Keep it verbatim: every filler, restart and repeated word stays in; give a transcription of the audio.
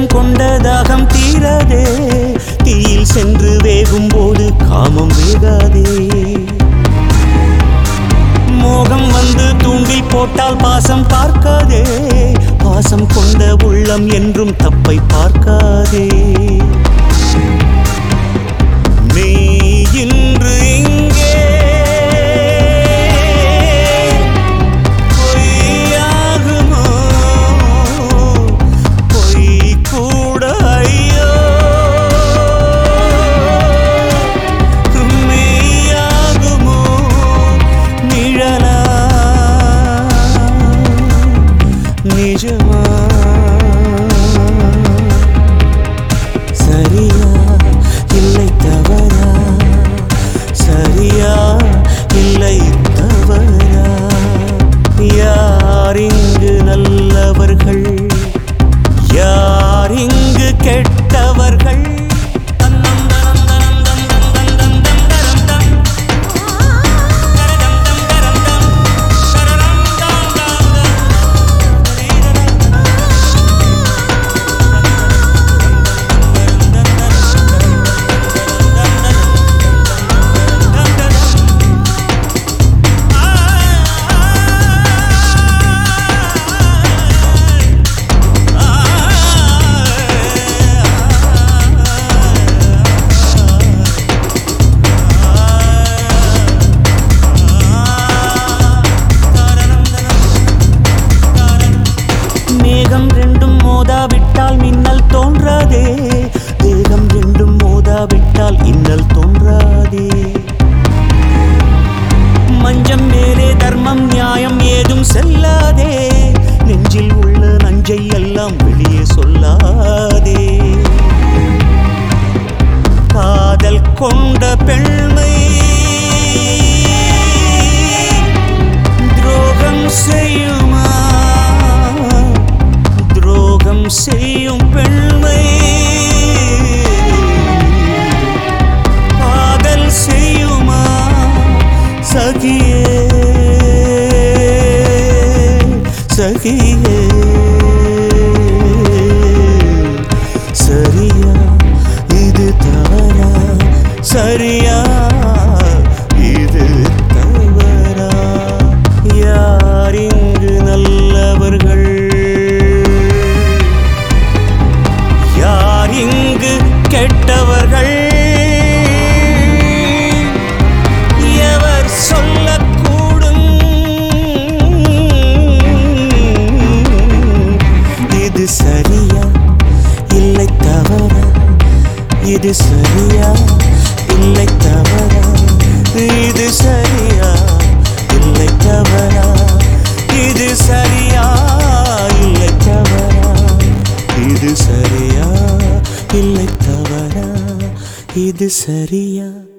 தேகம் கொண்ட தாகம் தீராதே, தீயில் சென்று வேகும் போது காமம் வேகாதே. மோகம் வந்து தூண்டில் போட்டால் பாசம் பார்க்காதே, பாசம் கொண்ட உள்ளம் என்றும் தப்பை பார்க்காதே. நீ இன்று இங்கே பொய்யாகுமோ, பொய் கூட ஐயோ மெய்யாகுமோ, நிழலா நிஜமா, சரியா இல்லை தவறா, சரியா இல்லை தவறா. யார் இங்கு நல்லவர்கள், யார் இங்கு கெட்டவர்கள்? மேகம் ரெண்டும் மோதாவிட்டால் மின்னல் தோன்றாதே, தேகம் ரெண்டும் மோதாவிட்டால் இன்னல் தோன்றாதே. மஞ்சம் மேலே தர்மம் நியாயம் ஏதும் செல்லாதே, நெஞ்சில் உள்ள நஞ்சை எல்லாம் வெளியே சொல்லாதே. காதல் கொண்ட பெண்மை துரோகம் செய்யுமா, துரோகம் செய்யும் பெண்மை காதல் செய்யுமா? சகியே சகியே, சரியா இது தவறா, சரியா இது தவறா. யார் இங்கு நல்லவர்கள், யார் இங்கு கெட்டவர்கள்? எவர் சொல்லக்கூடும் இது சரியா இல்லை தவறா, இது சரியா இல்லை தவறா, இது சரியா இல்லை தவறா, இது சரியா இல்லை தவறா, இது சரியா இல்லை தவறா, இது சரியா